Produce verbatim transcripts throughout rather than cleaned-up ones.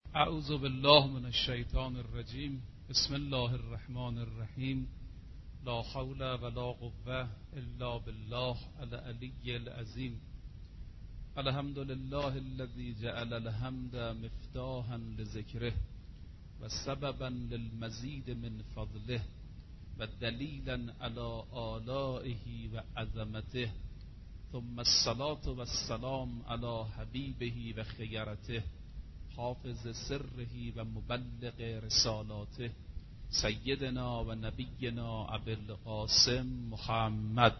اعوذ بالله من الشیطان الرجیم. بسم الله الرحمن الرحیم. لا حول ولا قوة الا بالله العلی العظیم. الحمد لله الذي جعل الحمد مفتاحا لذکره و سببا للمزید من فضله و دلیلا علی آلائه و عظمته، ثم الصلاة والسلام علی حبیبه و خیرته، حافظ سره و مبلغ رسالاته، سیدنا و نبینا ابی القاسم محمد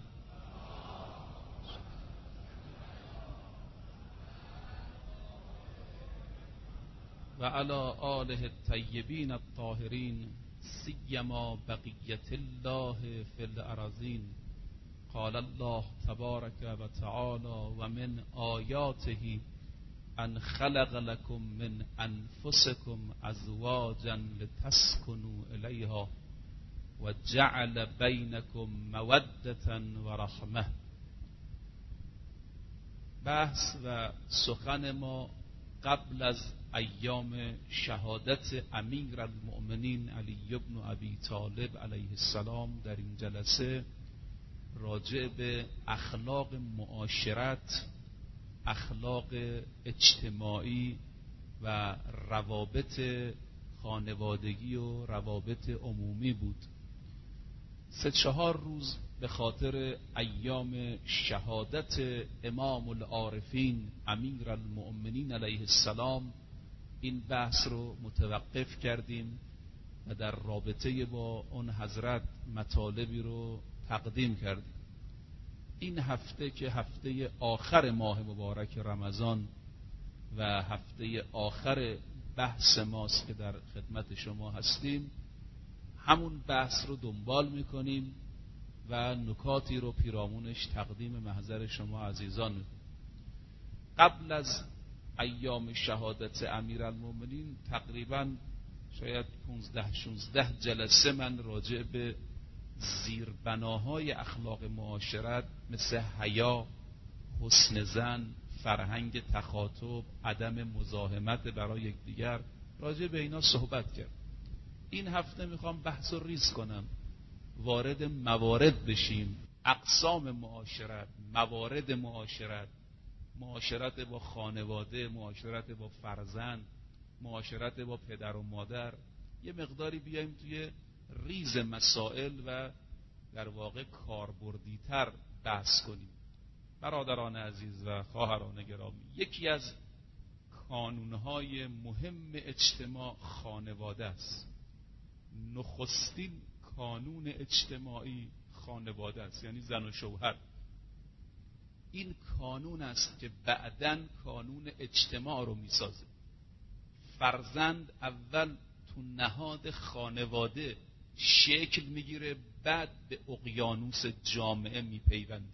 و علی آله الطیبین الطاهرین، سیما بقیت الله فی الارضین. قال الله تبارک و تعالی و من آیاته ان خلق لكم من انفسكم ازواجا لتسكنوا الیها و جعل بینکم مودة و رحمه. بحث و سخن ما قبل از ایام شهادت امیر المؤمنین علی بن ابی طالب علیه السلام در این جلسه راجع به اخلاق معاشرت، اخلاق اجتماعی و روابط خانوادگی و روابط عمومی بود. سه چهار روز به خاطر ایام شهادت امام العارفین امیر المؤمنین علیه السلام این بحث رو متوقف کردیم و در رابطه با اون حضرت مطالبی رو تقدیم کردیم. این هفته که هفته آخر ماه مبارک رمضان و هفته آخر بحث ماست که در خدمت شما هستیم، همون بحث رو دنبال میکنیم و نکاتی رو پیرامونش تقدیم محضر شما عزیزان میکنیم. قبل از ایام شهادت امیرالمومنین تقریبا شاید پونزده شونزده جلسه من راجع به زیربناهای اخلاق معاشرت مثل حیا، حسن ظن، فرهنگ تخاطب، عدم مزاحمت برای یکدیگر، راجع به اینا صحبت کرد. این هفته میخوام بحث رو ریز کنم، وارد موارد بشیم، اقسام معاشرت، موارد معاشرت، معاشرت با خانواده، معاشرت با فرزند، معاشرت با پدر و مادر. یه مقداری بیایم توی ریز مسائل و در واقع کاربردی‌تر بحث کنیم. برادران عزیز و خواهران گرامی، یکی از کانونهای مهم اجتماع خانواده است. نخستین کانون اجتماعی خانواده است، یعنی زن و شوهر. این کانون است که بعداً کانون اجتماع رو میسازه. فرزند اول تو نهاد خانواده شکل میگیره، بعد به اقیانوس جامعه میپیونده.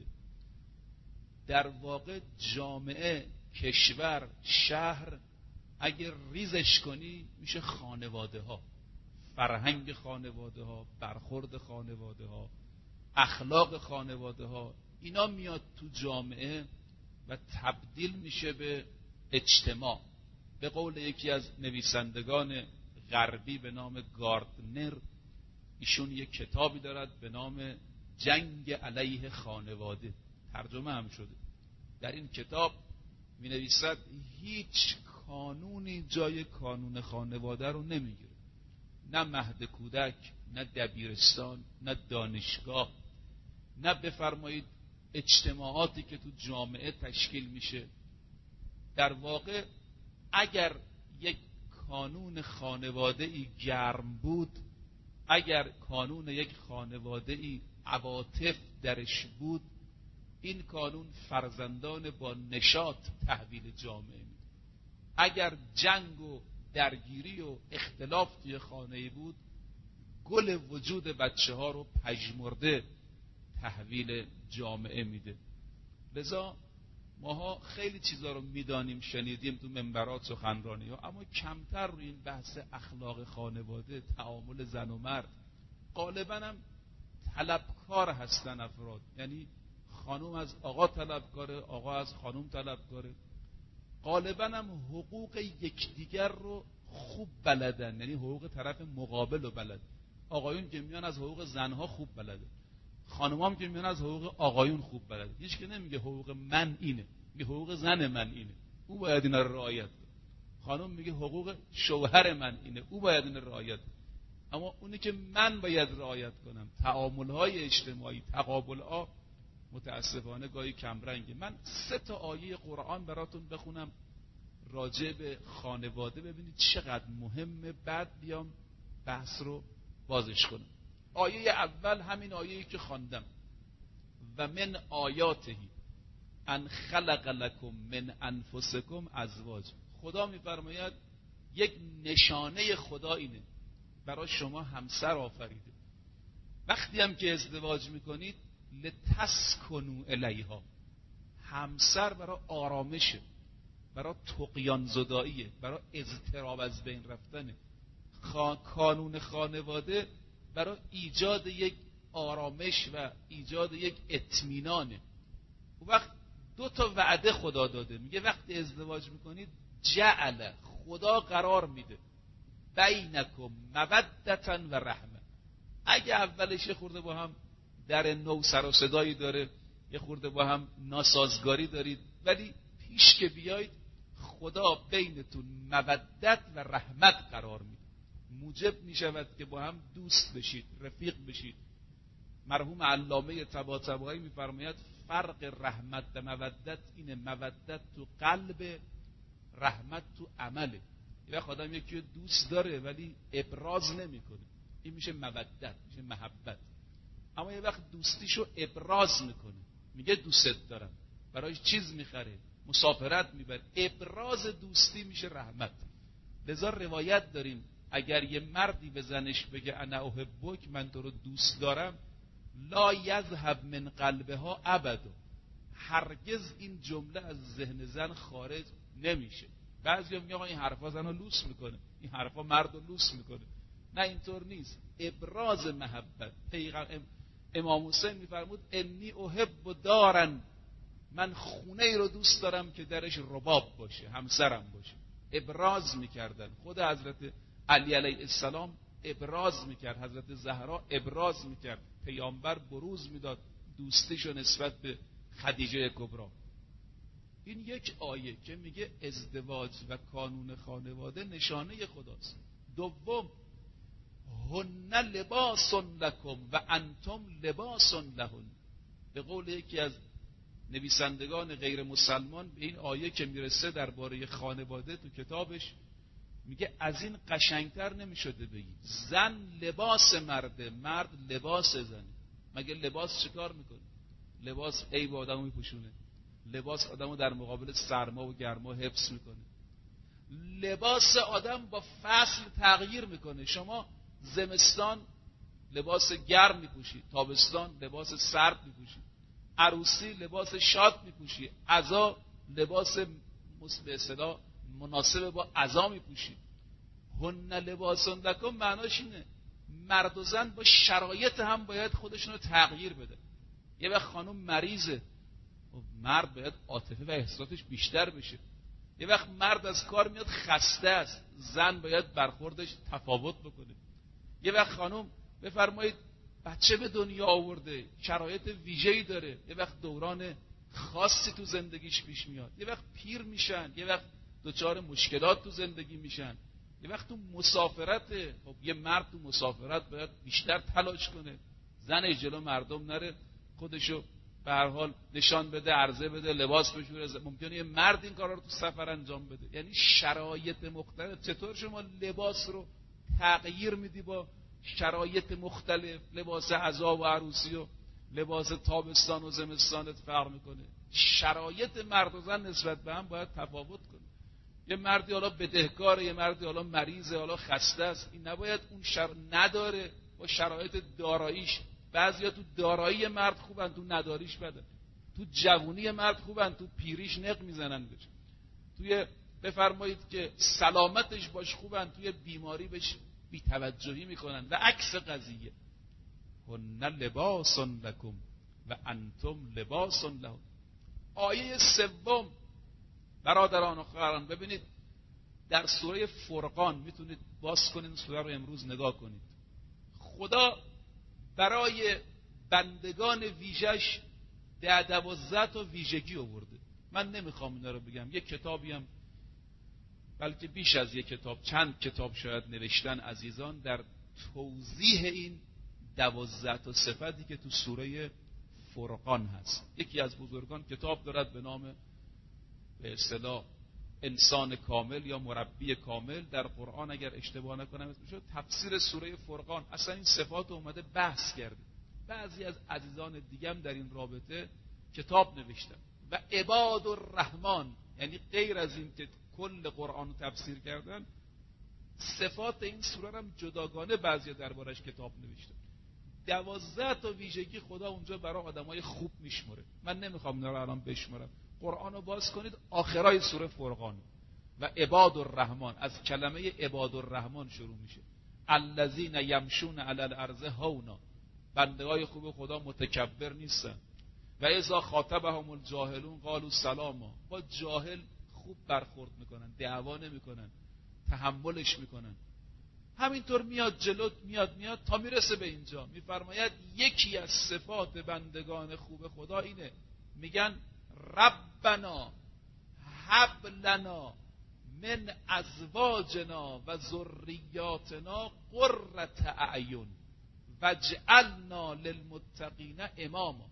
در واقع جامعه، کشور، شهر اگر ریزش کنی میشه خانواده ها، فرهنگ خانواده ها، برخورد خانواده ها، اخلاق خانواده ها. اینا میاد تو جامعه و تبدیل میشه به اجتماع. به قول یکی از نویسندگان غربی به نام گاردنر، ایشون یک کتابی دارد به نام جنگ علیه خانواده، ترجمه هم شده. در این کتاب می نویسد هیچ کانونی جای کانون خانواده رو نمیگیره. نه مهد کودک، نه دبیرستان، نه دانشگاه، نه بفرمایید اجتماعاتی که تو جامعه تشکیل میشه. در واقع اگر یک کانون خانواده‌ای گرم بود، اگر کانون یک خانواده‌ای عواطف درش بود، این کانون فرزندان با نشاط تحویل جامعه میده. اگر جنگ و درگیری و اختلاف توی خانه‌ای بود، گل وجود بچه ها رو پژمرده تحویل جامعه میده. لذا ماها خیلی چیزا رو میدانیم، شنیدیم تو منبرات سخنرانی ها، اما کمتر روی این بحث اخلاق خانواده، تعامل زن و مرد. غالبا هم طلبکار هستن افراد، یعنی خانوم از آقا طلبکاره، آقا از خانوم طلبکاره. غالبا هم حقوق یکدیگر رو خوب بلدن، یعنی حقوق طرف مقابل رو بلد. آقایون که میان از حقوق زنها خوب بلده، خانمام که میان از حقوق آقایون خوب بلده. هیچ که نمیگه حقوق من اینه، میگه حقوق زن من اینه، او باید اینا رو رعایت کنه. خانم میگه حقوق شوهر من اینه، او باید اینا رو رعایت کنه. اما اونی که من باید رعایت کنم، تعامل‌های اجتماعی، تقابل‌ها متاسفانه گاهی کمرنگه. من سه تا آیه قرآن براتون بخونم راجع به خانواده، ببینید چقدر مهمه، بعد بیام بحث رو بازش کنم. آیه اول همین آیه‌ای که خواندم، و من آیاته ان خلق لکم من انفسکم ازواج. خدا میفرماید یک نشانه خدا اینه برای شما همسر آفریده. وقتی هم که ازدواج میکنید لتسکنوا الیها، همسر برای آرامشه، برای طغیان زداییه، برای اضطراب از بین رفتنه. خان... کانون خانواده برای ایجاد یک آرامش و ایجاد یک اطمینانه. اون وقت دو تا وعده خدا داده، میگه وقتی ازدواج میکنید جعل، خدا قرار میده بینکم مودتا و رحمه. اگه اولش خورده با هم در نو سر و صدایی داره، یه خورده با هم ناسازگاری دارید، ولی پیش که بیاید خدا بینتون مودت و رحمت قرار میده، موجب میشود که با هم دوست بشید، رفیق بشید. مرحوم علامه طباطبایی میفرماید فرق رحمت و مودت اینه، مودت تو قلب، رحمت تو عمله. یه وقت آدم یکی رو دوست داره ولی ابراز نمیکنه، این میشه مودت، میشه محبت. اما یه وقت دوستیشو ابراز میکنه، میگه دوست دارم، برای چیز میخره، مسافرت میبره، ابراز دوستی میشه رحمت. لذا روایت داریم اگر یه مردی به زنش بگه انا احبک، من تو رو دوست دارم، لا یذهب من قلبها ابدا، هرگز این جمله از ذهن زن خارج نمیشه. بعضیا میگن این حرفا زنو لوس میکنه، این حرفا مردو لوس میکنه. نه، اینطور نیست. ابراز محبت. پیغمبر امام حسین میفرمود انی احب دارن، من خونه ای رو دوست دارم که درش رباب باشه، همسرم باشه. ابراز میکردن. خود حضرت علی علیه السلام ابراز میکرد، حضرت زهرا ابراز میکرد، پیامبر بروز میداد دوستیشو نسبت به خدیجه کبرا. این یک آیه که میگه ازدواج و کانون خانواده نشانه خداست. دوم، هن لباس لکم و انتم لباس لهن. به قول یکی از نویسندگان غیر مسلمان به این آیه که میرسه درباره خانواده تو کتابش میگه از این قشنگتر نمیشده بگی زن لباس مرده، مرد لباس زنه. مگه لباس چیکار میکنه؟ لباس عیب آدمو میپوشونه، لباس آدمو در مقابل سرما و گرما حفظ میکنه. لباس آدم با فصل تغییر میکنه. شما زمستان لباس گرم میپوشی، تابستان لباس سرد میپوشی، عروسی لباس شاد میپوشی، عزا لباس به اصطلاح مناسب با عزا میپوشی. هن لباس لکم معناش اینه مرد و زن با شرایط هم باید خودشون رو تغییر بده. یه وقت خانم مریضه، مرد باید عاطفه و احساساتش بیشتر بشه. یه وقت مرد از کار میاد خسته است، زن باید برخوردش تفاوت بکنه. یه وقت خانم بفرمایید بچه به دنیا آورده، شرایط ویژه‌ای داره، یه وقت دوران خاصی تو زندگیش پیش میاد، یه وقت پیر میشن، یه وقت دچار مشکلات تو زندگی میشن، یه وقت تو مسافرته. خب یه مرد تو مسافرت باید بیشتر تلاش کنه، زن جلو مردم نره، خودشو به هر حال نشان بده، عرضه بده، لباس بشوره. ممکنه یه مرد این کارا رو تو سفر انجام بده. یعنی شرایط مختلف. چطور شما لباس رو تغییر میدی با شرایط مختلف؟ لباس عزا و عروسی و لباس تابستان و زمستانت فرق میکنه. شرایط مرد و زن نسبت به هم باید تفاوت کنه. یه مردی حالا بدهکاره، یه مردی حالا مریضه، حالا خسته است، این نباید اون شر... نداره با شرایط داراییش. بعضیا تو دارایی مرد خوبن، تو نداریش بدن. تو جوونی مرد خوبن، تو پیریش نق میزنن بهش. توی بفرمایید که سلامتش باش خوبن، توی بیماری بهش بی‌توجهی میکنن. و عکس قضیه هن لباس لکم و انتم لباس لهم. آیه سوم برادران و خواهران، ببینید در سوره فرقان میتونید باز کنید سوره رو امروز نگاه کنید. خدا برای بندگان ویژش ده دوازده تا ویژگی آورده. من نمیخوام اینا رو بگم، یک کتابی هم بلکه بیش از یک کتاب، چند کتاب شاید نوشتن عزیزان در توضیح این دوازده تا صفتی که تو سوره فرقان هست. یکی از بزرگان کتاب دارد به نام به اصطلاح انسان کامل یا مربی کامل در قرآن، اگر اشتباه نکنم اسمش تفسیر سوره فرقان. اصلا این صفات اومده بحث کرده. بعضی از عزیزان دیگه هم در این رابطه کتاب نوشتن. و عباد الرحمن، یعنی غیر از این که کل قرآن رو تفسیر کردن، صفات این سوره هم جداگانه بعضی دربارش کتاب نوشتن. دوازده تا ویژگی خدا اونجا برای آدمای خوب میشمره. من نمیخوام اینا رو الان بشمرم. قرآن رو باز کنید، آخرای سوره فرقان و عباد الرحمن از کلمه عباد الرحمن شروع میشه. الذین یمشون علی الارض هونا، بنده‌های خوب خدا متکبر نیستن. و اذا خاطبهم الجاهلون قالوا سلاما، با جاهل خوب برخورد میکنن، دعوا نمیکنن، تحملش میکنن. همینطور میاد جلو، میاد میاد تا میرسه به اینجا. میفرماید یکی از صفات بندگان خوب خدا اینه، میگن ربنا هب لنا من ازواجنا و ذریاتنا قرة اعین واجعلنا للمتقین اماما.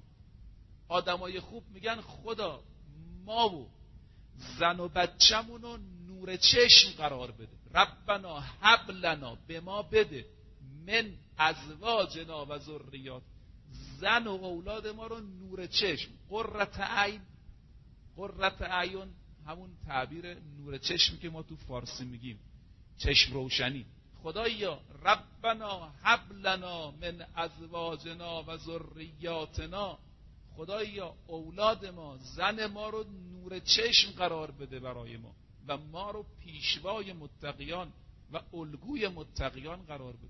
آدمای خوب میگن خدا ما و زن و بچه‌مونو نور چشم قرار بده. ربنا هب لنا، به ما بده، من ازواجنا و ذریات، زن و اولاد ما رو نور چشم. قرة اعین، قرة اعین همون تعبیر نور چشمی که ما تو فارسی میگیم، چشم روشنی. خدایا ربنا هب لنا من ازواجنا و ذریاتنا، خدایا اولاد ما، زن ما رو نور چشم قرار بده برای ما و ما رو پیشوای متقیان و الگوی متقیان قرار بده.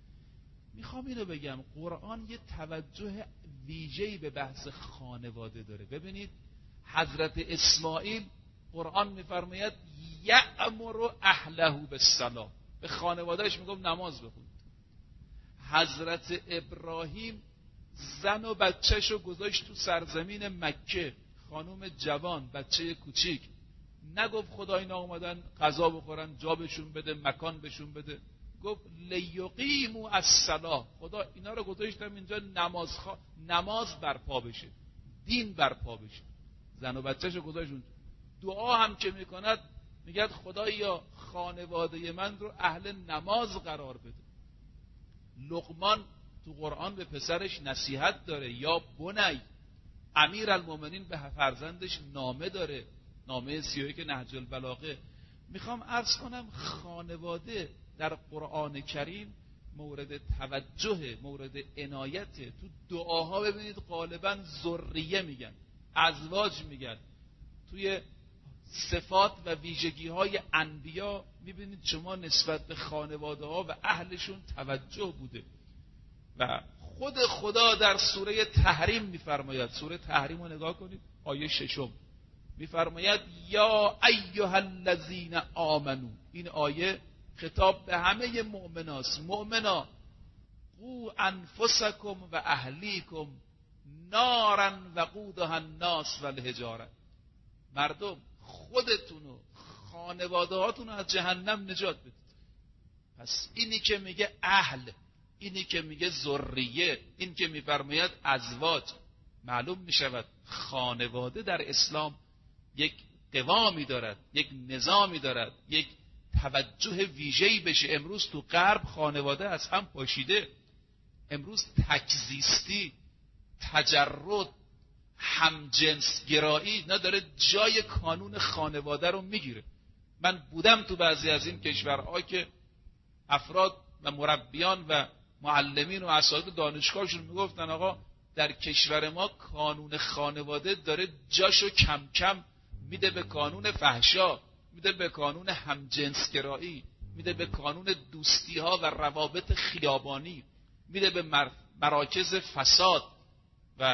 میخوام اینو بگم، قرآن یه توجه ویژه‌ای به بحث خانواده داره. ببینید حضرت اسماعیل قرآن میفرماید یأمر اهله بالصلاة، به خانوادهش میگم نماز بخون. حضرت ابراهیم زن و بچه‌شو گذاشت تو سرزمین مکه، خانم جوان، بچه کوچیک، نگفت خدا اینا اومدن غذا بخورن جا بهشون بده، مکان بهشون بده، گفت لیقیموا الصلاة، خدا اینا رو گذاشتم اینجا نماز خوا... نماز برپا بشه، دین برپا بشه. زن و بچه‌شو گذاشت اونجا. دعا هم که میکند میگه خدایا خانواده من رو اهل نماز قرار بده. لقمان تو قرآن به پسرش نصیحت داره، یا بنی. امیرالمومنین به فرزندش نامه داره، نامه سی و یک نهج البلاغه. میخوام عرض کنم خانواده در قرآن کریم مورد توجه، مورد عنایت. تو دعاها ببینید غالبا ذریه میگن، ازواج میگن. توی صفات و ویژگی های انبیا میبینید شما نسبت به خانواده ها و اهلشون توجه بوده. و خود خدا در سوره تحریم میفرماید، سوره تحریم رو نگاه کنید، آیه ششم میفرماید یا ایها الذین آمنو. این آیه خطاب به همه مؤمناست. مؤمنا قو انفسکم و اهلیکم نارا وقودها الناس والحجاره. مردم خودتون و خانواده هاتون از جهنم نجات بدید. پس اینی که میگه اهل، اینی که میگه ذریه، این که میفرماید ازواج، معلوم میشود خانواده در اسلام یک قوامی دارد، یک نظامی دارد، یک توجه ویژه‌ای بشه. امروز تو غرب خانواده از هم پاشیده. امروز تکزیستی، تجرد، همجنس گرایی نداره جای کانون خانواده رو میگیره. من بودم تو بعضی از این کشورها که افراد و مربیان و معلمین و اساتید دانشگاهشون میگفتن آقا در کشور ما کانون خانواده داره جاشو کم کم میده به کانون فحشا، میده به کانون همجنسگرایی، میده به کانون دوستی ها و روابط خیابانی، میده به مراکز فساد و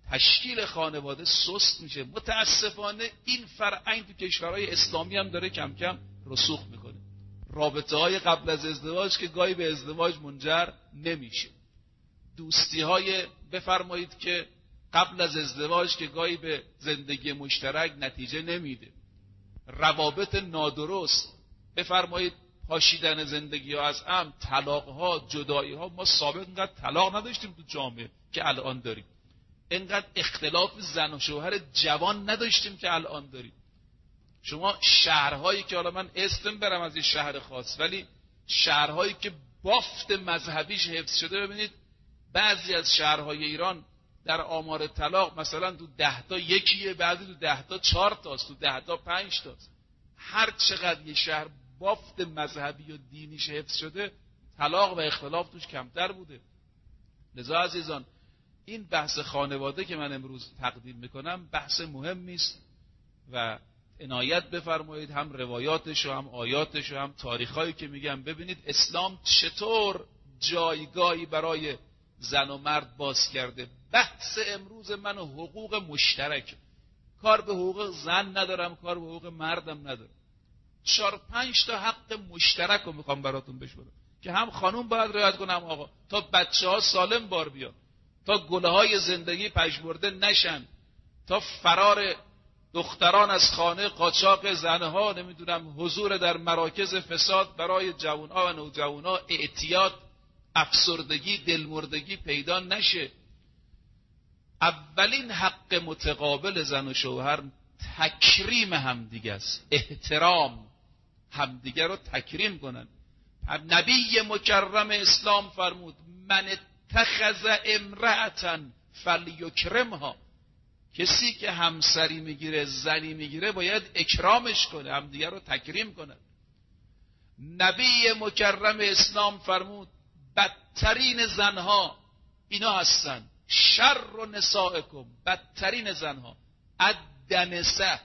تشکیل خانواده سست میشه. متاسفانه این فرهنگ تو کشورهای اسلامی هم داره کم کم رسوخ میکنه. رابطه های قبل از ازدواج که گاهی به ازدواج منجر نمیشه، دوستی های بفرمایید که قبل از ازدواج که گاهی به زندگی مشترک نتیجه نمیده، روابط نادرست بفرمایید، پاشیدن زندگی ها از هم، طلاق ها، جدایی ها. ما سابق اینقدر طلاق نداشتیم تو جامعه که الان داریم، اینقدر اختلاف زن و شوهر جوان نداشتیم که الان داریم. شما شهرهایی که حالا من اسم برم از این شهر خاص، ولی شهرهایی که بافت مذهبیش حفظ شده، ببینید بعضی از شهرهای ایران در آمار طلاق مثلا تو ده تا یکیه، بعضی تو ده تا چهار تاست، تو ده تا پنج تاست. هر چقدر یه شهر بافت مذهبی و دینیش حفظ شده، طلاق و اختلاف توش کمتر بوده. لذا عزیزان، این بحث خانواده که من امروز تقدیم میکنم بحث مهمی است و عنایت بفرمایید هم روایاتش و هم آیاتش و هم تاریخایی که میگم. ببینید اسلام چطور جایگاهی برای زن و مرد باز کرده. بحث امروز من حقوق مشترک، کار به حقوق زن ندارم، کار به حقوق مردم ندارم. چهار پنج تا حق مشترک رو میخوام براتون بشورم که هم خانوم باید رعایت کنه هم آقا، تا بچه ها سالم بار بیان، تا گله های زندگی پژمرده نشن، تا فرار دختران از خانه، قاچاق زنها، نمیدونم حضور در مراکز فساد برای جوانها و نوجوانها، اعتیاد، افسردگی، دلمردگی پیدا نشه. اولین حق متقابل زن و شوهر تکریم همدیگه است، احترام همدیگه رو تکریم کنن. نبی مکرم اسلام فرمود من اتخذ امرأة فلیکرمها، کسی که همسری میگیره، زنی میگیره، باید اکرامش کنه، همدیگه رو تکریم کنه. نبی مکرم اسلام فرمود بدترین زنها اینا هستن، شر نسائکم، بدترین زنها الدنسه،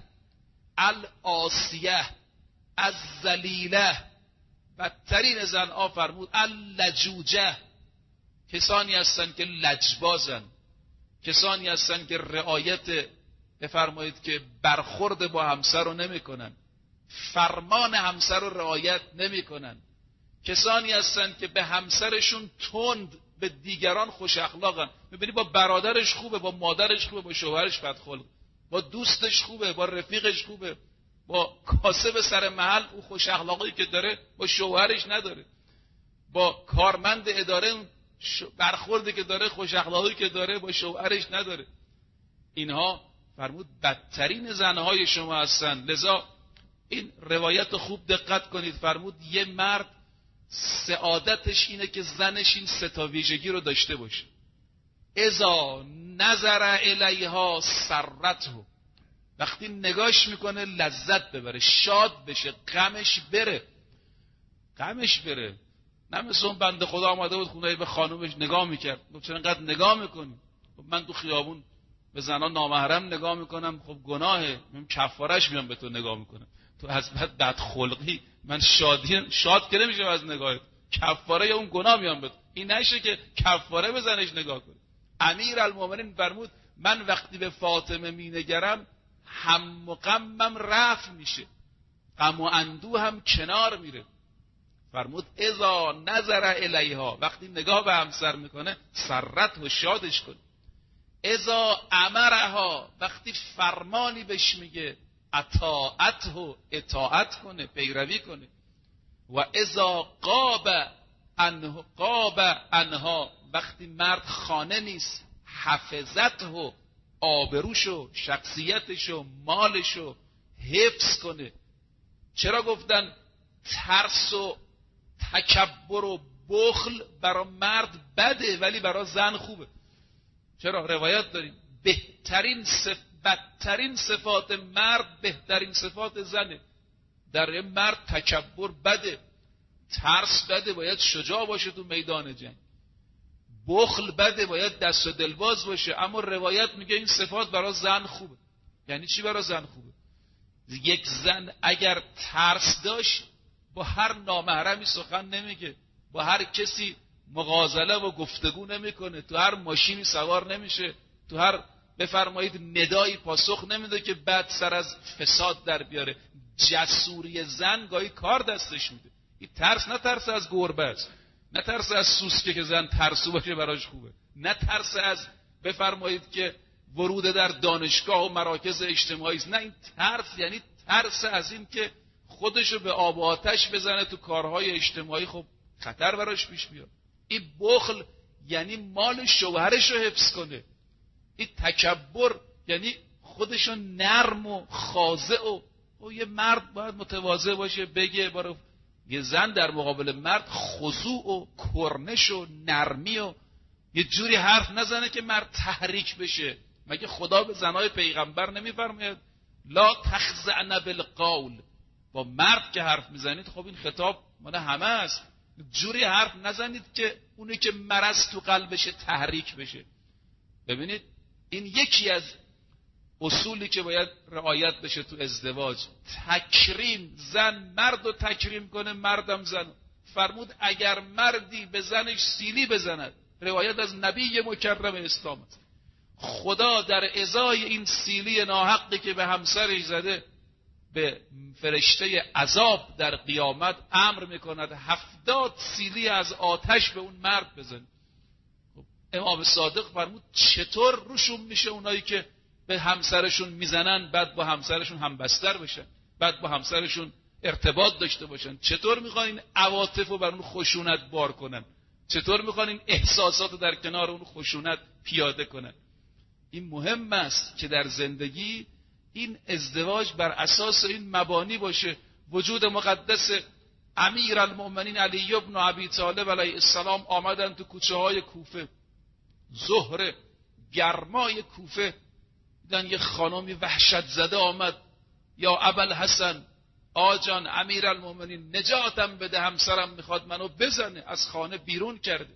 العاصیه، الذلیله. بدترین زنها فرمود اللجوجه، کسانی هستن که لجبازن، کسانی هستن که رعایت بفرمایید که برخورد با همسر رو نمی کنن، فرمان همسر رو رعایت نمی کنن، کسانی هستن که به همسرشون تند، به دیگران خوش اخلاقن. میبینی با برادرش خوبه، با مادرش خوبه، با شوهرش بدخلق، با دوستش خوبه، با رفیقش خوبه، با کاسب سر محل او خوش اخلاقی که داره با شوهرش نداره، با کارمند اداره برخوردی که داره، خوش اخلاقی که داره با شوهرش نداره. اینها فرمود بدترین زنهای شما هستن. لذا این روایت خوب دقت کنید. فرمود یه مرد سعادتش اینه که زنش این سه تا ویژگی رو داشته باشه. اذا نظر الیها سرته، وقتی نگاش میکنه لذت ببره، شاد بشه، غمش بره، غمش بره. نه مثل اون بنده خدا آمده بود خونه به خانومش نگاه میکرد، گفت چرا اینقدر نگاه میکنی؟ خب من تو خیابون به زنان نامحرم نگاه میکنم، خب گناهه، من کفارش میام به تو نگاه میکنم. تو از بد بدخلقی من شادی شاد که نمیشم از نگاهت، کفاره اون گناه میام به تو. این نشه که کفاره به زنش نگاه کنه. امیرالمومنین فرمود من وقتی به فاطمه مینگرم هم و غمم رفع میشه، غم و اندوه هم کنار میره. فرمود اذا نظر الیها، وقتی نگاه به همسر میکنه سرت و شادش کن. اذا امرها، وقتی فرمانی بهش میگه اطاعت و اطاعت کنه، پیروی کنه. و اذا غاب عنه غاب عنها، وقتی مرد خانه نیست حفظت و آبروشو، شخصیتشو، مالشو حفظ کنه. چرا گفتن ترس و تکبر و بخل برای مرد بده ولی برای زن خوبه؟ چرا؟ روایت داریم بهترین صف... بدترین صفات مرد بهترین صفات زنه. در مرد تکبر بده، ترس بده، باید شجاع باشه تو میدان جنگ، بخل بده، باید دست و دلباز باشه. اما روایت میگه این صفات برای زن خوبه. یعنی چی برای زن خوبه؟ یک زن اگر ترس داشت با هر نامحرمی سخن نمیگه، با هر کسی مغازله و گفتگو نمیکنه، تو هر ماشینی سوار نمیشه، تو هر بفرمایید ندایی پاسخ نمیده که بعد سر از فساد در بیاره. جسوری زن گاهی کار دستش میده. این ترس نه ترس از گربه است، نه ترس از سوسکه که زن ترسو باشه براش خوبه، نه ترس از بفرمایید که ورود در دانشگاه و مراکز اجتماعی است. نه، این ترس یعنی ترس از این که خودشو به آب و آتش بزنه تو کارهای اجتماعی، خب خطر براش پیش بیاد. این بخل یعنی مال شوهرشو حفظ کنه. این تکبر یعنی خودشو نرم و خاضع و, و یه مرد باید متواضع باشه، بگه برای یه زن در مقابل مرد خضوع و کرنش و نرمی و یه جوری حرف نزنه که مرد تحریک بشه. مگه خدا به زنای پیغمبر نمیفرماید لا تخضعن بالقول؟ با مرد که حرف میزنید خب این خطاب مال همه است، جوری حرف نزنید که اونی که مرض تو قلبشه تحریک بشه. ببینید این یکی از اصولی که باید رعایت بشه تو ازدواج. تکریم، زن مرد رو تکریم کنه، مردم زن. فرمود اگر مردی به زنش سیلی بزند، روایت از نبی مکرم اسلام است، خدا در ازای این سیلی ناحقی که به همسرش زده به فرشته عذاب در قیامت امر میکند هفتاد سیلی از آتش به اون مرد بزن. امام صادق فرمود چطور روشون میشه اونایی که به همسرشون میزنن بعد با همسرشون همبستر بشن، بعد با همسرشون ارتباط داشته باشن؟ چطور میخوان این عواطف رو بر اون خشونت بار کنن؟ چطور میخوان این احساسات رو در کنار اون خشونت پیاده کنن؟ این مهم است که در زندگی این ازدواج بر اساس این مبانی باشه. وجود مقدس امیر المؤمنین علی ابن ابی طالب علیه السلام آمدن تو کوچه های کوفه، ظهر گرمای کوفه، دیدن یه خانمی وحشت زده آمد، یا ابوالحسن آجان امیر المؤمنین نجاتم بده، همسرم میخواد منو بزنه، از خانه بیرون کرده.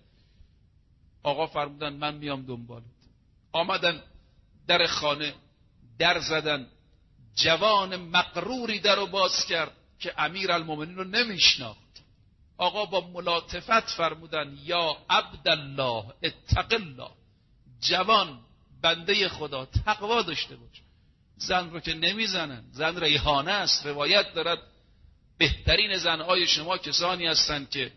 آقا فرمودن من میام دنبالت. آمدن در خانه، در زدن، جوان مقروری در رو باز کرد که امیر المؤمنین رو نمیشناخت. آقا با ملاطفت فرمودن یا عبدالله اتق الله، جوان بنده خدا تقوا داشته باش. زن رو که نمیزنن، زن ریحانه است. روایت دارد بهترین زنهای شما کسانی هستند که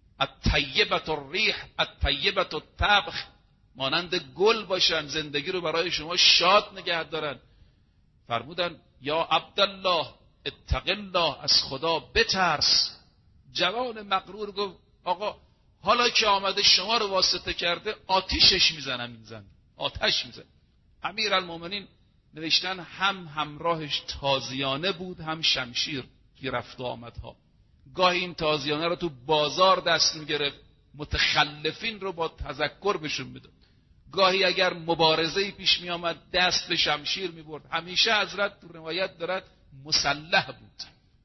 الطیبة الریح الطیبة الطبخ، مانند گل باشن، زندگی رو برای شما شاد نگه دارن. فرمودن یا عبدالله اتق الله، از خدا بترس. جوان مغرور گفت آقا حالا که آمده شما رو واسطه کرده آتیشش میزنم، این زن آتش میزن. امیر المؤمنین نوشتن هم همراهش تازیانه بود هم شمشیر که رفت و آمدها. گاهی این تازیانه رو تو بازار دست میگرفت، متخلفین رو با تذکر بهشون میداد. گاهی اگر مبارزه‌ای پیش می آمد دست به شمشیر می برد. همیشه حضرت تو روایت دارد مسلح بود.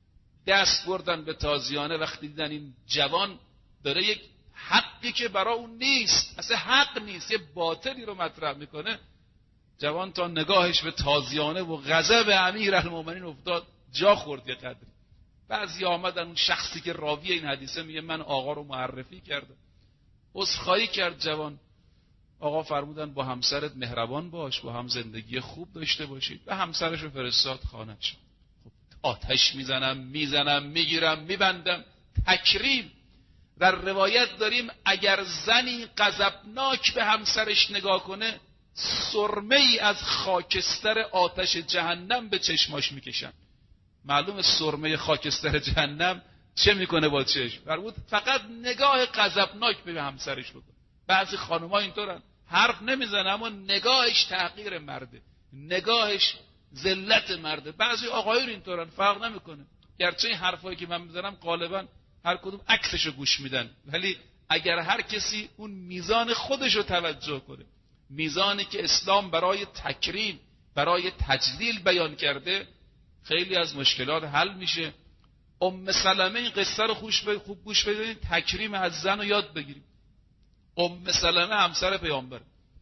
دست بردن به تازیانه وقتی دیدن این جوان داره یک حقی که برای اون نیست، اصلا حق نیست، یه باطلی رو مطرح میکنه، جوان تا نگاهش به تازیانه و غضب امیر المؤمنین افتاد جا خورد یه قدری. بعضی آمدن، اون شخصی که راوی این حدیثه میگه من آقا رو معرفی کردم، عذرخواهی کرد جوان. آقا فرمودن با همسرت مهربان باش، با هم زندگی خوب داشته باشید. و همسرش رو فرستاد خانه‌اش. خب آتش میزنم میزنم میگیرم میبندم. تکریم. در روایت داریم اگر زنی غضبناک به همسرش نگاه کنه، سرمه ای از خاکستر آتش جهنم به چشماش میکشن. معلومه سرمه خاکستر جهنم چه میکنه با چشم؟ فرمود فقط نگاه غضبناک به همسرش بکن. بعضی خانم‌ها اینطورن، حرف نمیزنه اما نگاهش تحقیر مرده، نگاهش ذلت مرده. بعضی آقایون اینطورن، فرق نمیکنه. گرچه این حرفایی که من میزنم غالبا هر کدوم عکسشو گوش میدن، ولی اگر هر کسی اون میزان خودشو توجه کنه، میزانی که اسلام برای تکریم، برای تجلیل بیان کرده، خیلی از مشکلات حل میشه. ام سلمه این قصه رو خوب گوش بدید، تکریم از زن رو یاد بگیریم. ام سلمه همسر پیامبر،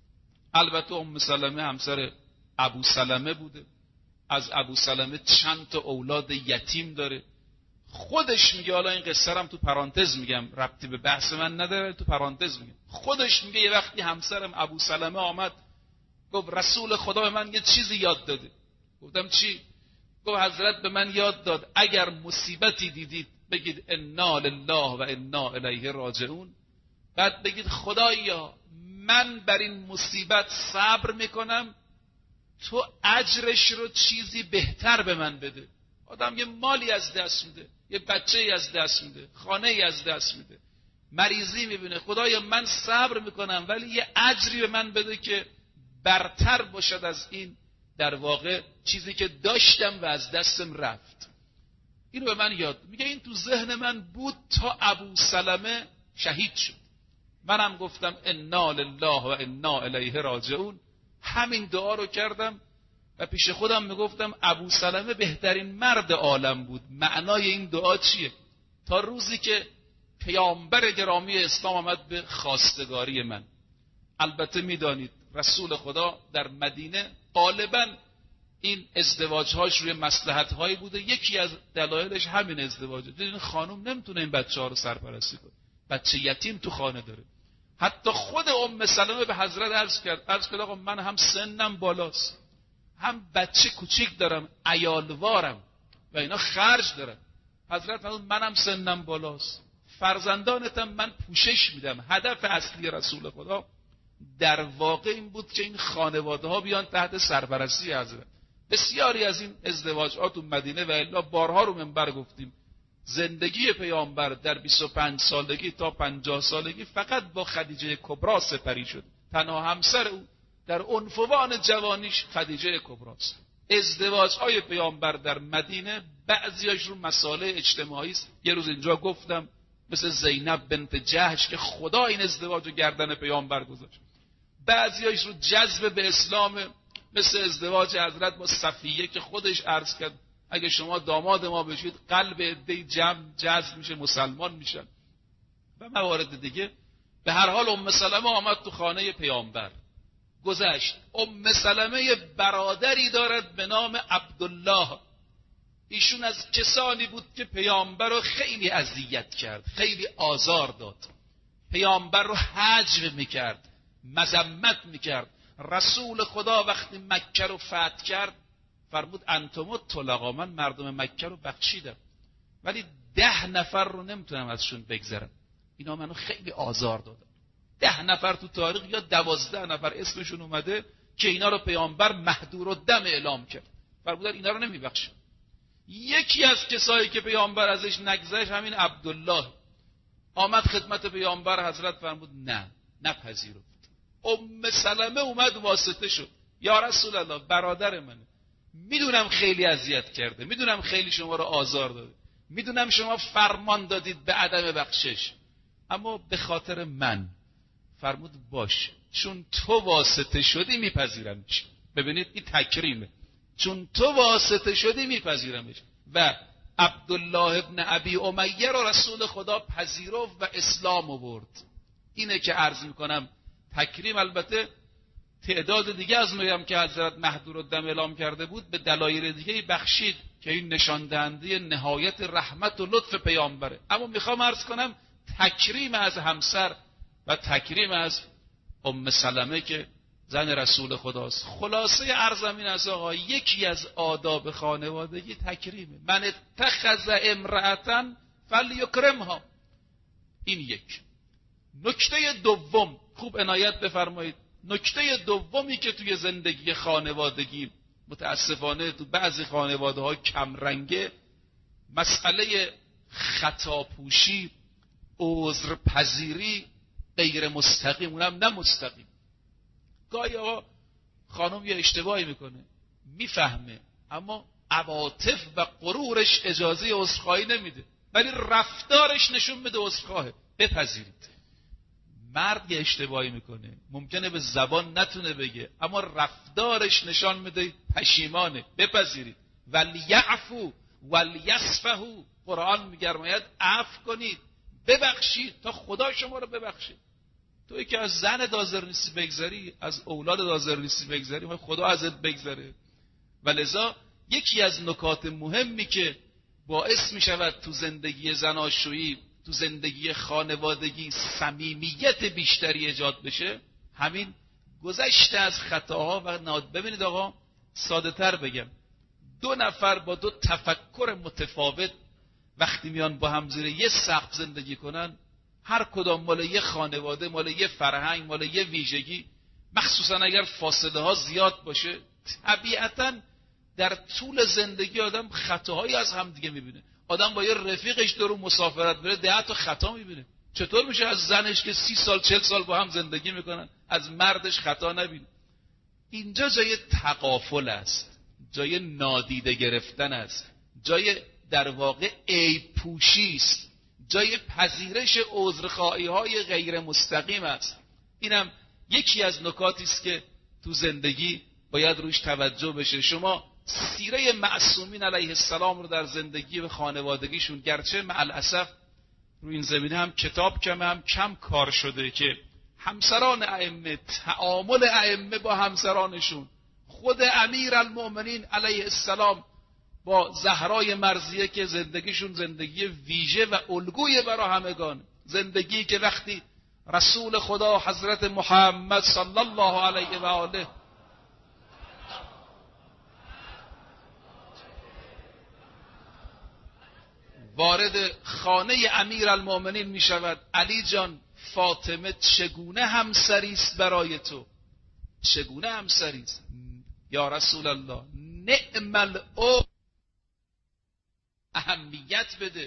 البته ام سلمه همسر ابو سلمه بوده، از ابو سلمه چند تا اولاد یتیم داره. خودش میگه، حالا این قصه رو تو پرانتز میگم، ربطی به بحث من نداره، تو پرانتز میگم، خودش میگه یه وقتی همسرم ابو سلمه آمد گفت رسول خدا به من یه چیزی یاد داده. گفتم چی؟ گفت حضرت به من یاد داد اگر مصیبتی دیدید بگید انا لله و انا الیه راجعون، بعد بگید خدایا من بر این مصیبت صبر میکنم، تو اجرش رو چیزی بهتر به من بده. آدم یه مالی از دست میده، یه بچه‌ای از دست میده، خانه‌ای از دست میده، مریضی میبینه، خدایا من صبر میکنم ولی یه اجری به من بده که برتر باشد از این در واقع چیزی که داشتم و از دستم رفت. اینو به من یاد میگه. این تو ذهن من بود تا ابو سلمه شهید شد. منم گفتم انا لله و انا الیه راجعون، همین دعا رو کردم و پیش خودم میگفتم ابو سلمه بهترین مرد عالم بود. معنای این دعا چیه؟ تا روزی که پیامبر گرامی اسلام آمد به خواستگاری من. البته میدانید رسول خدا در مدینه غالباً این ازدواجهاش روی مصلحت‌هایی بوده. یکی از دلایلش همین ازدواجه. دیدین خانم نمیتونه این بچه‌ها رو سرپرستی کنه، بچه یتیم تو خانه داره. حتی خود ام سلمه به حضرت عرض کرد عرض کرد آقا من هم سنم بالاست، هم بچه کوچیک دارم، عیالوارم و اینا خرج دارم. حضرت فرمود منم سنم بالاست، فرزندانتم من پوشش میدم. هدف اصلی رسول خدا در واقع این بود که این خانواده ها بیان تحت سرپرستی حضرت. بسیاری از این ازدواجات تو مدینه و الا بارها رو منبر گفتیم، زندگی پیامبر در بیست و پنج سالگی تا پنجاه سالگی فقط با خدیجه کبرا سپری شد. تنها همسر او در عنفوان جوانیش خدیجه کبراست. ازدواج‌های پیامبر در مدینه بعضیاش رو مسائل اجتماعی است. یه روز اینجا گفتم مثل زینب بنت جحش که خدا این ازدواج رو گردن پیامبر گذاشت. بعضیاش رو جذب به اسلام، مثل ازدواج حضرت با صفیه که خودش عرض کرد اگه شما داماد ما بشید قلب عده جمع جذب میشه، مسلمان میشن و موارد دیگه. به هر حال ام سلمه آمد تو خانه پیامبر، گذشت. ام سلمه برادری دارد به نام عبدالله. ایشون از کسانی بود که پیامبر رو خیلی اذیت کرد، خیلی آزار داد، پیامبر رو هجو میکرد، مذمت میکرد. رسول خدا وقتی مکه رو فتح کرد فرمود انتم طلقا، من مردم مکه رو بخشیدم ولی ده نفر رو نمیتونم ازشون بگذرم، اینا منو خیلی آزار دادن. ده نفر تو تاریخ یا دوازده نفر اسمشون اومده که اینا رو پیامبر مهدور الدم اعلام کرد، فرمودن اینا رو نمیبخشم. یکی از کسایی که پیامبر ازش نگذشت همین عبدالله آمد خدمت پیامبر، حضرت فرمود نه نپذیرفت. ام سلمه اومد واسطه شد، یا رسول الله برادر منه، میدونم خیلی اذیت کرده، میدونم خیلی شما رو آزار داده، میدونم شما فرمان دادید به عدم بخشش، اما به خاطر من. فرمود باش، چون تو واسطه شدی میپذیرمش. ببینید این تکریمه، چون تو واسطه شدی میپذیرمش. و عبدالله ابن ابی امیه رو رسول خدا پذیرفت و اسلام آورد. اینه که عرض میکنم تکریم. البته تعداد دیگه از اونایی هم که حضرت مهدور الدم اعلام کرده بود به دلایل دیگه بخشید که این نشان دهنده نهایت رحمت و لطف پیامبره. اما میخوام عرض کنم تکریم از همسر و تکریم از ام سلمه که زن رسول خداست. خلاصه عرضم این است آقا، یکی از آداب خانوادگی تکریمه. من اتخذ امرأة فلیکرمها. این یک. نکته دوم، خوب عنایت بفرمایید، نکته دومی که توی زندگی خانوادگی متاسفانه تو بعضی خانواده ها کمرنگه، مسئله خطاپوشی، عذرپذیری غیر مستقیم، اونم نه مستقیم. گاهی آقا خانم یه اشتباهی میکنه میفهمه اما عواطف و غرورش اجازه عذرخواهی نمیده، ولی رفتارش نشون میده عذرخواهه. بپذیرید. مرد یه اشتباهی میکنه ممکنه به زبان نتونه بگه اما رفتارش نشان میده پشیمانه. بپذیرید. ولیعفو ولیصفحوا. قرآن میگرماید عفو کنید، ببخشید تا خدا شما رو ببخشید. توی که از زن دازر نیستی بگذری، از اولاد دازر نیستی بگذری، خدا ازت بگذره. ولذا یکی از نکات مهمی که باعث میشود تو زندگی زناشویی، تو زندگی خانوادگی صمیمیت بیشتری ایجاد بشه، همین گذشته از خطاها و ناد. ببینید آقا، ساده تر بگم، دو نفر با دو تفکر متفاوت وقتی میان با هم زیر یه سقف زندگی کنن، هر کدام مال یه خانواده، مال یه فرهنگ، مال یه ویژگی، مخصوصا اگر فاصله ها زیاد باشه، طبیعتاً در طول زندگی آدم خطاهایی از هم دیگه میبینه. آدم با یه رفیقش دارو مسافرت بره ده تا خطا میبینه. چطور میشه از زنش که سی سال چل سال با هم زندگی میکنن از مردش خطا نبینه؟ اینجا جای تغافل است، جای نادیده گرفتن است، جای در واقع عیب پوشی است، جای پذیرش عذرخواهی های غیر مستقیم است. اینم یکی از نکاتی است که تو زندگی باید روش توجه بشه. شما سیره معصومین علیه السلام رو در زندگی و خانوادگیشون، گرچه مع الاسف رو این زمینه هم کتاب کم هم کم کار شده که همسران ائمه، تعامل ائمه با همسرانشون، خود امیر المؤمنین علیه السلام با زهرای مرضیه که زندگیشون زندگی ویژه و الگوی برای همگان، زندگی که وقتی رسول خدا حضرت محمد صلی الله علیه و آله وارد خانه امیر المؤمنین می شود، علی جان فاطمه چگونه همسری است برای تو، چگونه همسری است یا رسول الله، نعم الاب، اهمیت بده.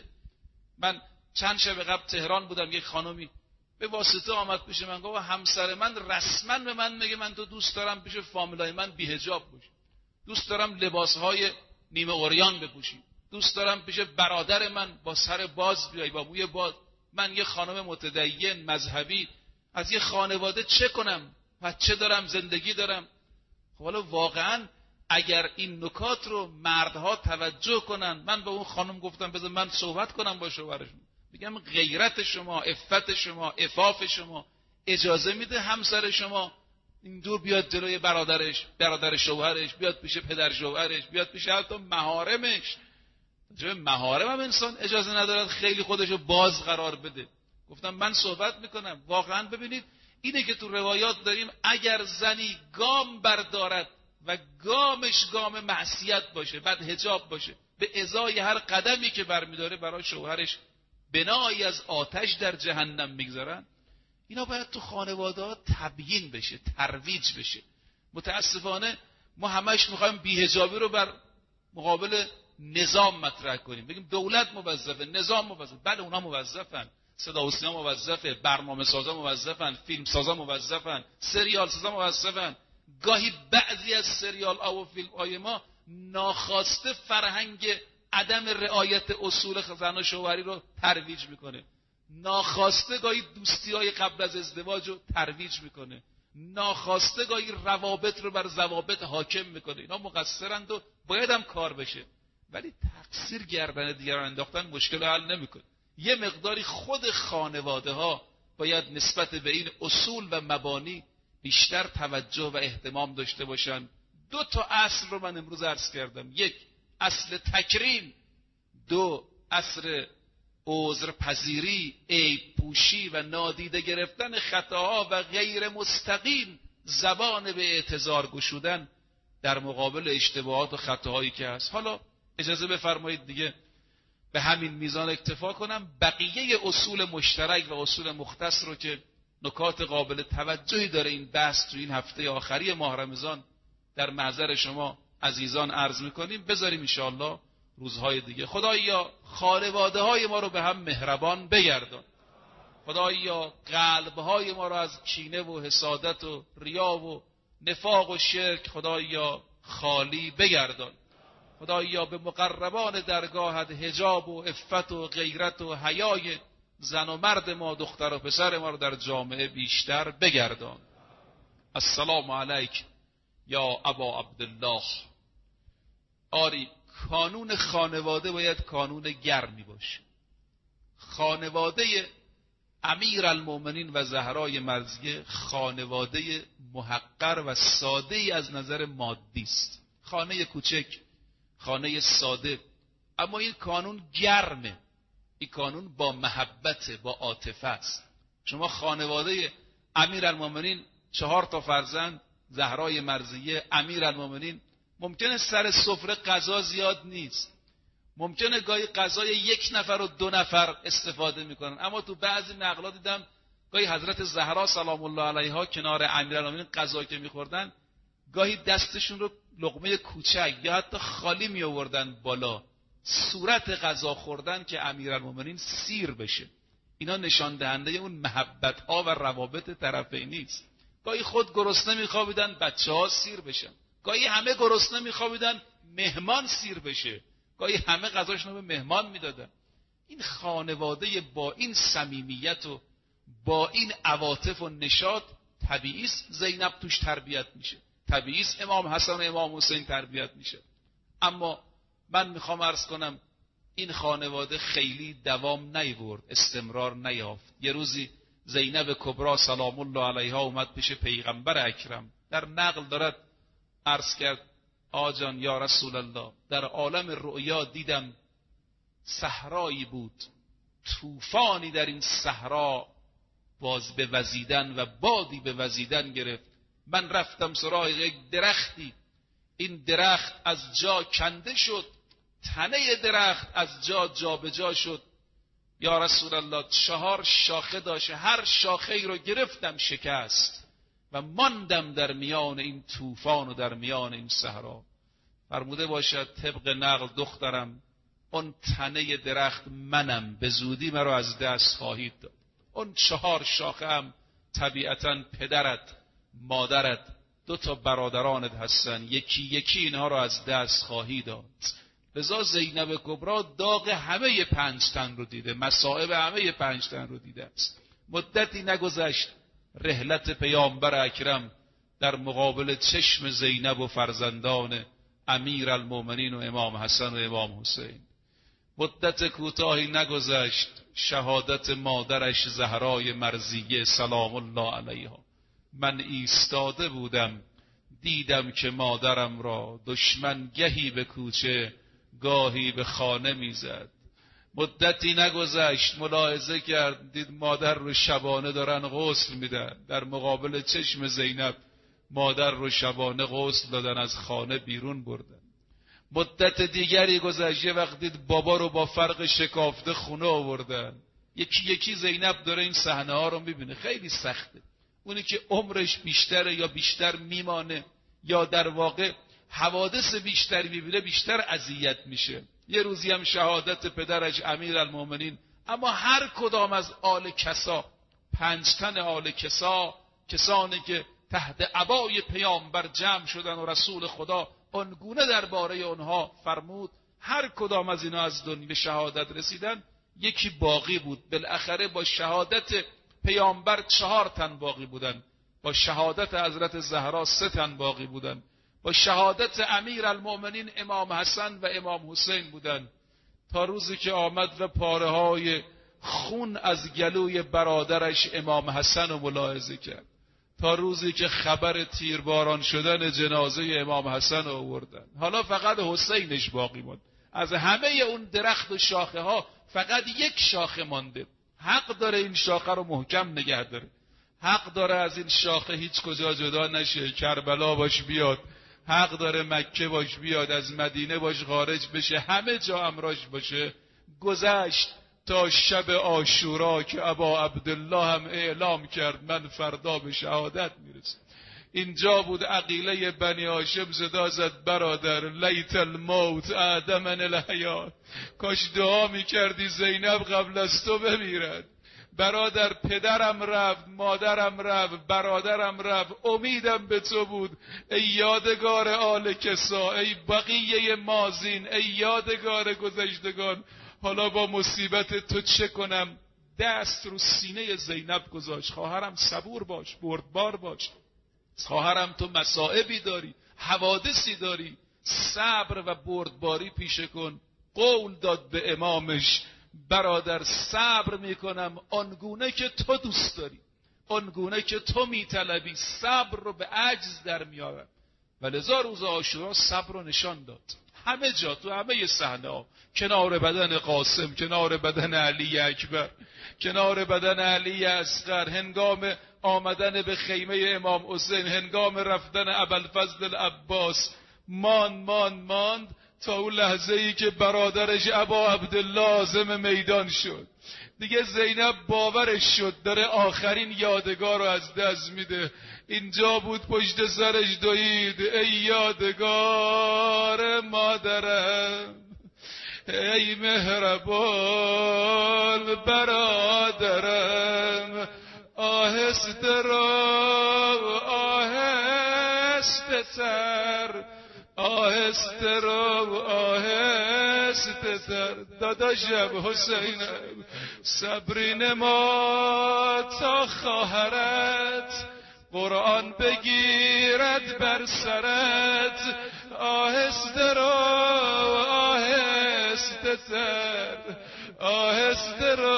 من چند شب قبل تهران بودم، یک خانمی به واسطه آمد پیش من، گفت همسر من رسما به من میگه من تو دوست دارم پیش فامیلای من بی‌حجاب باشی، دوست دارم لباسهای نیمه عریان بپوشی، دوست دارم پیش برادر من با سر باز بیای، با موی باز. من یه خانم متدین مذهبی از یه خانواده چه کنم؟ بچه دارم، زندگی دارم. خب حالا واقعا اگر این نکات رو مردها توجه کنن، من به اون خانم گفتم بذار من صحبت کنم با شوهرشون، بگم غیرت شما، عفت شما، عفاف شما اجازه میده همسر شما این دور بیاد جلوی برادرش، برادر شوهرش، بیاد پیش پدر شوهرش، بیاد پیش حتی محارمش. جای محارم هم انسان اجازه ندارد خیلی خودشو باز قرار بده. گفتم من صحبت میکنم. واقعا ببینید اینه که تو روایات داریم اگر زنی گام بردارد و گامش گام معصیت باشه، بعد حجاب باشه، به ازای هر قدمی که برمیداره برای شوهرش بنایی از آتش در جهنم میگذارن. اینا باید تو خانواده ها تبیین بشه، ترویج بشه. متاسفانه ما همش میخوایم بی‌حجابی رو بر مقابل نظام مطرح کنیم، بگیم دولت موظفه، نظام موظفه. بله اونا موظفن، صدا و سیما موظفه، برنامه سازا موظفن، فیلم سازا موظفن، سریال سازا موظفن. گاهی بعضی از سریال ها و فیلم های ما ناخواسته فرهنگ عدم رعایت اصول زن و شوهری رو ترویج میکنه، ناخواسته گاهی دوستی های قبل از ازدواج رو ترویج میکنه، ناخواسته گاهی روابط رو بر ضوابط حاکم میکنه. اینا مقصرند و باید هم کار بشه، ولی تقصیر گردن دیگران انداختن مشکل حل نمیکنه. یه مقداری خود خانواده ها باید نسبت به این اصول و مبانی بیشتر توجه و اهتمام داشته باشن. دو تا اصل رو من امروز عرض کردم، یک اصل تکریم، دو اصل عذرپذیری، عیب پوشی و نادیده گرفتن خطاها و غیر مستقیم زبان به اعتذار گشودن در مقابل اشتباهات و خطاهایی که هست. حالا اجازه بفرمایید دیگه به همین میزان اکتفا کنم. بقیه اصول مشترک و اصول مختص رو که نکات قابل توجهی داره این بحث تو این هفته آخری ماه رمضان در محضر شما عزیزان عرض میکنیم، بذاریم انشاءالله روزهای دیگه. خدایا خانواده های ما رو به هم مهربان بگردان. خدایا قلبهای ما رو از کینه و حسادت و ریا و نفاق و شرک خدایا خالی بگردان. خدایا به مقربان درگاهت حجاب و عفت و غیرت و حیای زن و مرد ما، دختر و پسر ما رو در جامعه بیشتر بگردان. السلام علیک یا ابا عبدالله. آری کانون خانواده باید کانون گرمی باشه. خانواده امیر المؤمنین و زهرای مرضیه خانواده محقر و ساده ای از نظر مادی است. خانه کوچک، خانه ساده، اما این کانون گرمه. این کانون با محبت، با عاطفه است. شما خانواده امیر المؤمنین چهار تا فرزند، زهرای مرضیه، امیرالمومنین. ممکنه سر سفره غذا زیاد نیست، ممکنه گاهی غذای یک نفر و دو نفر استفاده میکنن، اما تو بعضی نقلات دیدم گاهی حضرت زهرا سلام الله علیها کنار امیرالمومنین غذا که میخوردن گاهی دستشون رو لقمه کوچک یا حتی خالی می آوردن بالا، صورت غذا خوردن که امیرالمومنین سیر بشه. اینا نشان دهنده اون محبت ها و روابط طرفینی است. گاهی خود گرسنه میخوابیدن بچه‌ها سیر بشن، گاهی همه گرسنه میخوابیدن مهمان سیر بشه، گاهی همه غذاشون رو به مهمان میدادن. این خانواده با این صمیمیت و با این عواطف و نشاط طبیعی است زینب توش تربیت میشه، طبیعی است امام حسن و امام حسین تربیت میشه. اما من میخوام عرض کنم این خانواده خیلی دوام نیورد، استمرار نیافت. یه روزی زینب کبرا سلام الله علیها اومد پیش پیغمبر اکرم، در نقل دارد عرض کرد آجان یا رسول الله، در عالم رؤیا دیدم صحرایی بود، طوفانی در این صحرا باز به وزیدن و بادی به وزیدن گرفت. من رفتم سراغ یک درختی، این درخت از جا کنده شد، تنه درخت از جا جا به جا شد. یا رسول الله چهار شاخه داشت، هر شاخه ای رو گرفتم شکست و ماندم در میان این طوفان و در میان این صحرا. فرموده باشد طبق نقل دخترم اون تنه درخت منم، به زودی مرا از دست خواهید داد. اون چهار شاخه هم طبیعتاً پدرت، مادرت، دو تا برادرانت هستن، یکی یکی اینها رو از دست خواهی داد. لذا زینب کبرا داغ همه پنج تن رو دیده، مصائب همه پنج تن رو دیده است. مدتی نگذشت رحلت پیامبر اکرم در مقابل چشم زینب و فرزندان امیرالمومنین و امام حسن و امام حسین. مدت کوتاهی نگذشت شهادت مادرش زهرای مرضیه سلام الله علیها. من ایستاده بودم دیدم که مادرم را دشمن گهی به کوچه گاهی به خانه میزد. مدتی نگذشت ملاحظه کرد دید مادر رو شبانه دارن غسل میدن، در مقابل چشم زینب مادر رو شبانه غسل دادن، از خانه بیرون بردن. مدت دیگری گذشت، یه وقت دید بابا رو با فرق شکافته خونه آوردن. یکی یکی زینب داره این صحنه ها رو میبینه، خیلی سخته. اونی که عمرش بیشتره یا بیشتر میمانه یا در واقع حوادث بیشتر میبینه بیشتر اذیت میشه. یه روزی هم شهادت پدرش امیرالمومنین، اما هر کدام از آل کسا، پنج تن آل کسا، کسانی که تحت عبای پیامبر جمع شدن و رسول خدا آنگونه درباره اونها فرمود، هر کدام از اینا از دنیا به شهادت رسیدن، یکی باقی بود. بالاخره با شهادت پیامبر چهار تن باقی بودن، با شهادت حضرت زهرا سه تن باقی بودن، با شهادت امیرالمومنین امام حسن و امام حسین بودن، تا روزی که آمد و پاره های خون از گلوی برادرش امام حسن رو ملاحظه کرد، تا روزی که خبر تیرباران شدن جنازه امام حسن رو آوردن. حالا فقط حسینش باقی موند، از همه اون درخت و شاخه ها فقط یک شاخه مانده. حق داره این شاخه رو محکم نگه داره، حق داره از این شاخه هیچ کجا جدا نشه، کربلا باش بیاد، حق داره مکه باش بیاد، از مدینه باش خارج بشه، همه جا امراش باشه. گذشت تا شب عاشورا که ابا عبدالله هم اعلام کرد من فردا به شهادت میرسم. اینجا بود عقیله بنی هاشم صدا زد برادر لیت الموت اعدمن الحیات، کاش دعا میکردی زینب قبل از تو بمیرد. برادر پدرم رفت، مادرم رفت، برادرم رفت، امیدم به تو بود ای یادگار آل کسا، ای بقیه مازین، ای یادگار گذشتگان. حالا با مصیبت تو چه کنم؟ دست رو سینه زینب گذاشت. خواهرم صبور باش، بردبار باش، خواهرم تو مصائبی داری، حوادثی داری، صبر و بردباری پیشه کن. قول داد به امامش برادر صبر میکنم آنگونه که تو دوست داری، آنگونه که تو میطلبی، صبر رو به عجز در میارم. و لذا روز عاشورا صبر رو نشان داد، همه جا، تو همه صحنه ها، کنار بدن قاسم، کنار بدن علی اکبر، کنار بدن علی اصغر، هنگام آمدن به خیمه امام حسین، هنگام رفتن ابوالفضل عباس، ماند ماند ماند تا اون لحظه ای که برادرش ابا عبدالله عازم میدان شد. دیگه زینب باورش شد داره آخرین یادگار رو از دست میده. اینجا بود پشت سرش دوید: ای یادگار مادرم، ای مهربان برادرم، آهسته رو آهسته تر، آهسته رو آهسته تر. داداشم حسینم، صبری نما تا خواهرت قرآن بگیرد بر سرت، آهسته رو آهسته تر، آهسته رو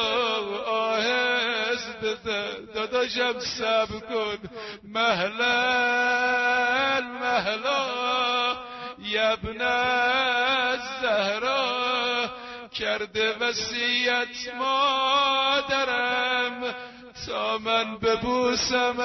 آهسته تر. داداشم صبر کن، مهلا مهلا یبن الزهرا، کرده وصیت مادرم تا من ببوسم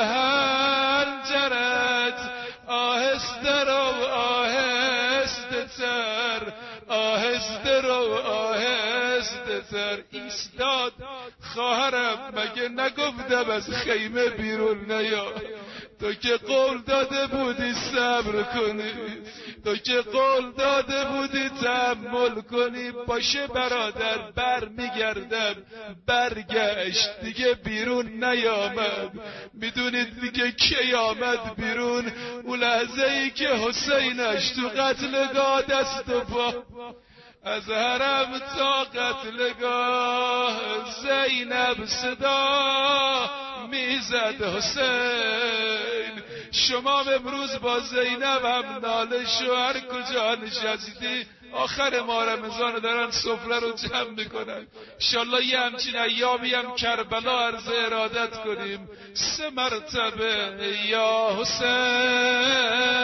هنجرت، آهسته رو آهسته تر، آهسته رو آهسته تر. ایستاد: خواهرم مگه نگفتم از خیمه بیرون نیا؟ تو که قول داده بودی صبر کنی، تو که قول داده بودی تحمل کنی. باشه برادر، بر میگردم. برگشت دیگه بیرون نیامد. میدونید دیگه کی آمد بیرون؟ اون لحظه ای که حسینش تو قتلگاه دست و پا، از حرم تا قتلگاه زینب صدا میزد: حسین شما امروز با زینب هم ناله شو، هر کجا نشستی آخر ماه رمضان دارن سفره رو جمع میکنن. انشالله یه همچین ایامی هم کربلا عرض ارادت کنیم. سه مرتبه یا حسین